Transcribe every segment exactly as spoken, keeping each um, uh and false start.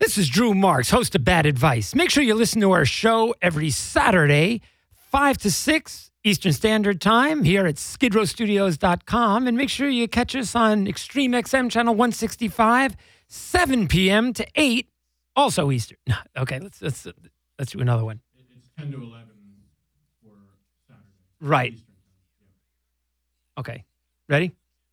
This is Drew Marks, host of Bad Advice. Make sure you listen to our show every Saturday, five to six Eastern Standard Time here at skid row studios dot com. And make sure you catch us on Extreme X M channel one sixty-five, seven p.m. to eight, also Eastern. Okay, let's let's let's do another one. It's ten to eleven for Saturday. Right. Eastern time. Yeah. Okay, ready?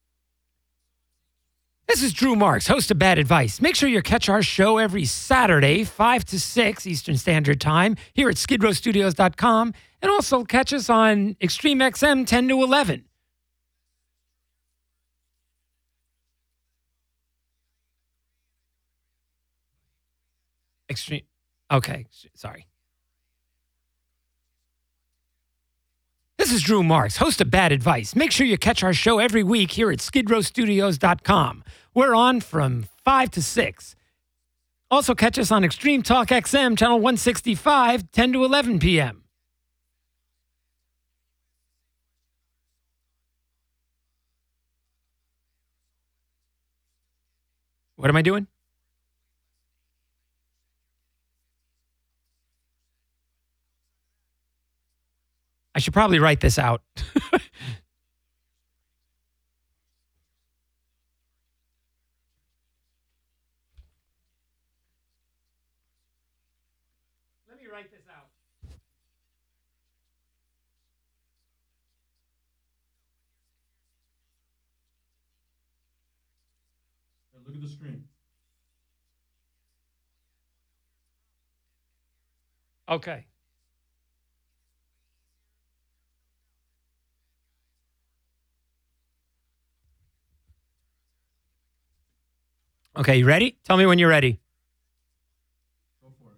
This is Drew Marks, host of Bad Advice. Make sure you catch our show every Saturday, five to six Eastern Standard Time here at skid row studios dot com. And also catch us on Extreme X M ten to eleven. Extreme. Okay, sorry. This is Drew Marks, host of Bad Advice. Make sure you catch our show every week here at skid row studios dot com. We're on from five to six. Also catch us on Extreme Talk X M, channel one sixty-five, ten to eleven p.m. What am I doing? I should probably write this out. Let me write this out. Now look at the screen. Okay. Okay, you ready? Tell me when you're ready. Go for it.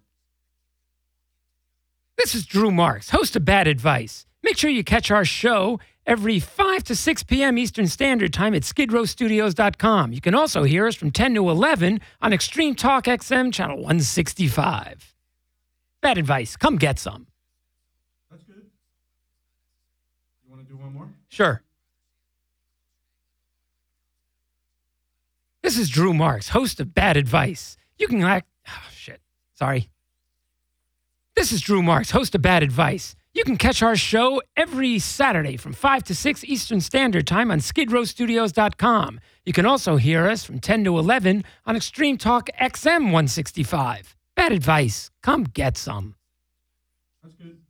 This is Drew Marks, host of Bad Advice. Make sure you catch our show every five to six p.m. Eastern Standard Time at skid row studios dot com. You can also hear us from ten to eleven on Extreme Talk X M, channel one sixty-five. Bad Advice, come get some. That's good. You want to do one more? Sure. This is Drew Marks, host of Bad Advice. You can act... Oh, shit. Sorry. This is Drew Marks, host of Bad Advice. You can catch our show every Saturday from five to six Eastern Standard Time on skid row studios dot com. You can also hear us from ten to eleven on Extreme Talk X M one sixty-five. Bad Advice. Come get some. That's good.